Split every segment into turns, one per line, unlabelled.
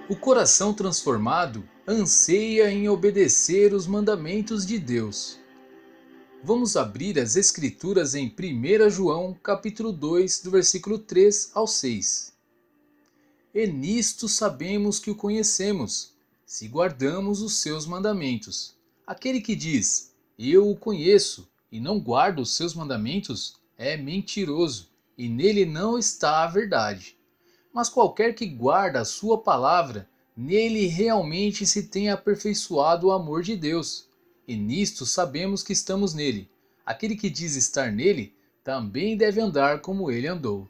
O coração transformado anseia em obedecer os mandamentos de Deus. Vamos abrir as Escrituras em 1 João, capítulo 2, do versículo 3 ao 6. E nisto sabemos que o conhecemos, se guardamos os seus mandamentos. Aquele que diz, eu o conheço, e não guarda os seus mandamentos, é mentiroso, e nele não está a verdade. Mas qualquer que guarda a sua palavra, nele realmente se tem aperfeiçoado o amor de Deus. E nisto sabemos que estamos nele. Aquele que diz estar nele, também deve andar como ele andou.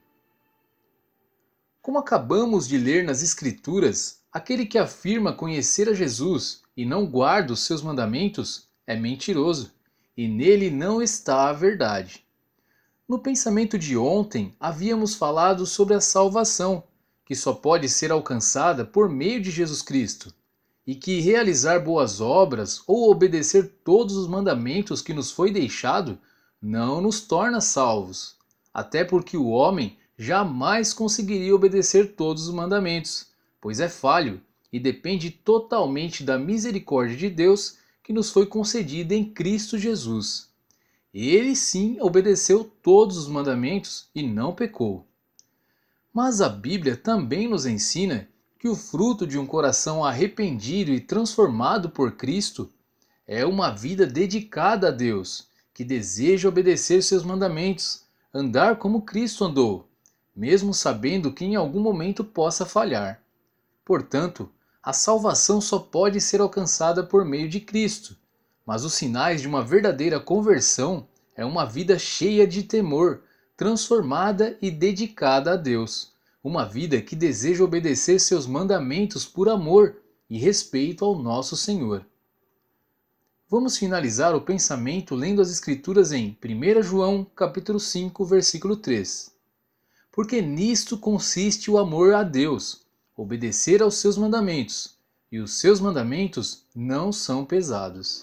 Como acabamos de ler nas Escrituras, aquele que afirma conhecer a Jesus e não guarda os seus mandamentos é mentiroso, e nele não está a verdade. No pensamento de ontem, havíamos falado sobre a salvação, que só pode ser alcançada por meio de Jesus Cristo, e que realizar boas obras ou obedecer todos os mandamentos que nos foi deixado não nos torna salvos, até porque o homem jamais conseguiria obedecer todos os mandamentos, pois é falho e depende totalmente da misericórdia de Deus que nos foi concedida em Cristo Jesus. Ele sim obedeceu todos os mandamentos e não pecou. Mas a Bíblia também nos ensina que o fruto de um coração arrependido e transformado por Cristo é uma vida dedicada a Deus, que deseja obedecer seus mandamentos, andar como Cristo andou, mesmo sabendo que em algum momento possa falhar. Portanto, a salvação só pode ser alcançada por meio de Cristo, mas os sinais de uma verdadeira conversão é uma vida cheia de temor, transformada e dedicada a Deus, uma vida que deseja obedecer seus mandamentos por amor e respeito ao nosso Senhor. Vamos finalizar o pensamento lendo as Escrituras em 1 João, capítulo 5, versículo 3. Porque nisto consiste o amor a Deus, obedecer aos seus mandamentos, e os seus mandamentos não são pesados.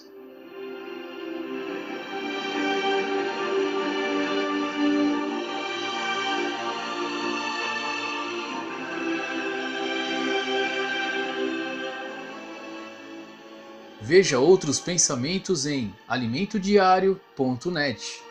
Veja outros pensamentos em alimentodiario.net.